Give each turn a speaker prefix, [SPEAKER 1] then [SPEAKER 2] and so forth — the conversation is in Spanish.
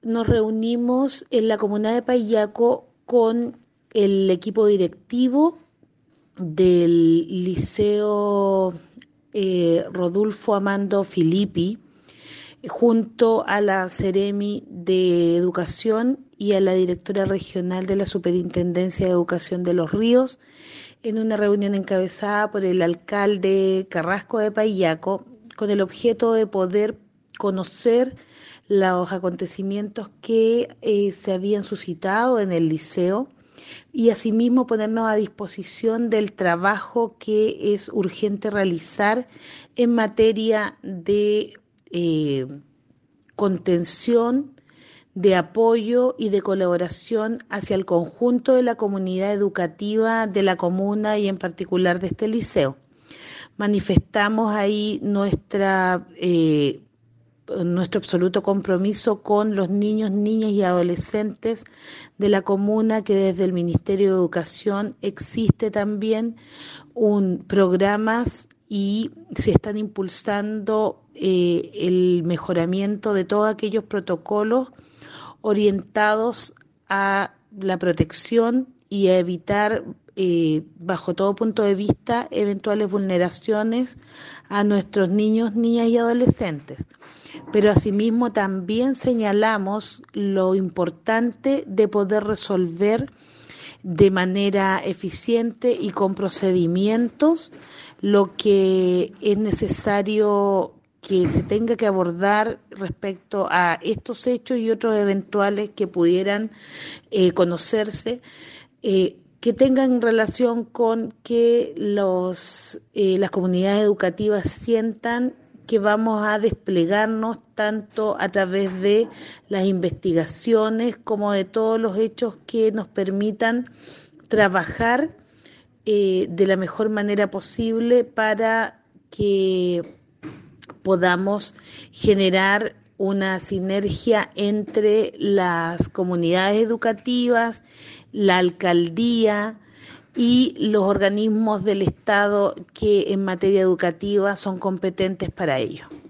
[SPEAKER 1] nos reunimos en la comuna de Payaco con el equipo directivo del Liceo Rodolfo Amando Filippi, junto a la Seremi de Educación y a la directora regional de la Superintendencia de Educación de Los Ríos, en una reunión encabezada por el alcalde Carrasco de Payaco, con el objeto de poder conocer los acontecimientos que se habían suscitado en el liceo y asimismo ponernos a disposición del trabajo que es urgente realizar en materia de contención, de apoyo y de colaboración hacia el conjunto de la comunidad educativa de la comuna y en particular de este liceo. Manifestamos ahí nuestro absoluto compromiso con los niños, niñas y adolescentes de la comuna, que desde el Ministerio de Educación existe también programas y se están impulsando el mejoramiento de todos aquellos protocolos orientados a la protección y a evitar, bajo todo punto de vista, eventuales vulneraciones a nuestros niños, niñas y adolescentes. Pero asimismo también señalamos lo importante de poder resolver de manera eficiente y con procedimientos lo que es necesario que se tenga que abordar respecto a estos hechos y otros eventuales que pudieran conocerse, que tengan relación con que las comunidades educativas sientan que vamos a desplegarnos tanto a través de las investigaciones como de todos los hechos que nos permitan trabajar de la mejor manera posible para que podamos generar una sinergia entre las comunidades educativas, la alcaldía y los organismos del Estado que en materia educativa son competentes para ello.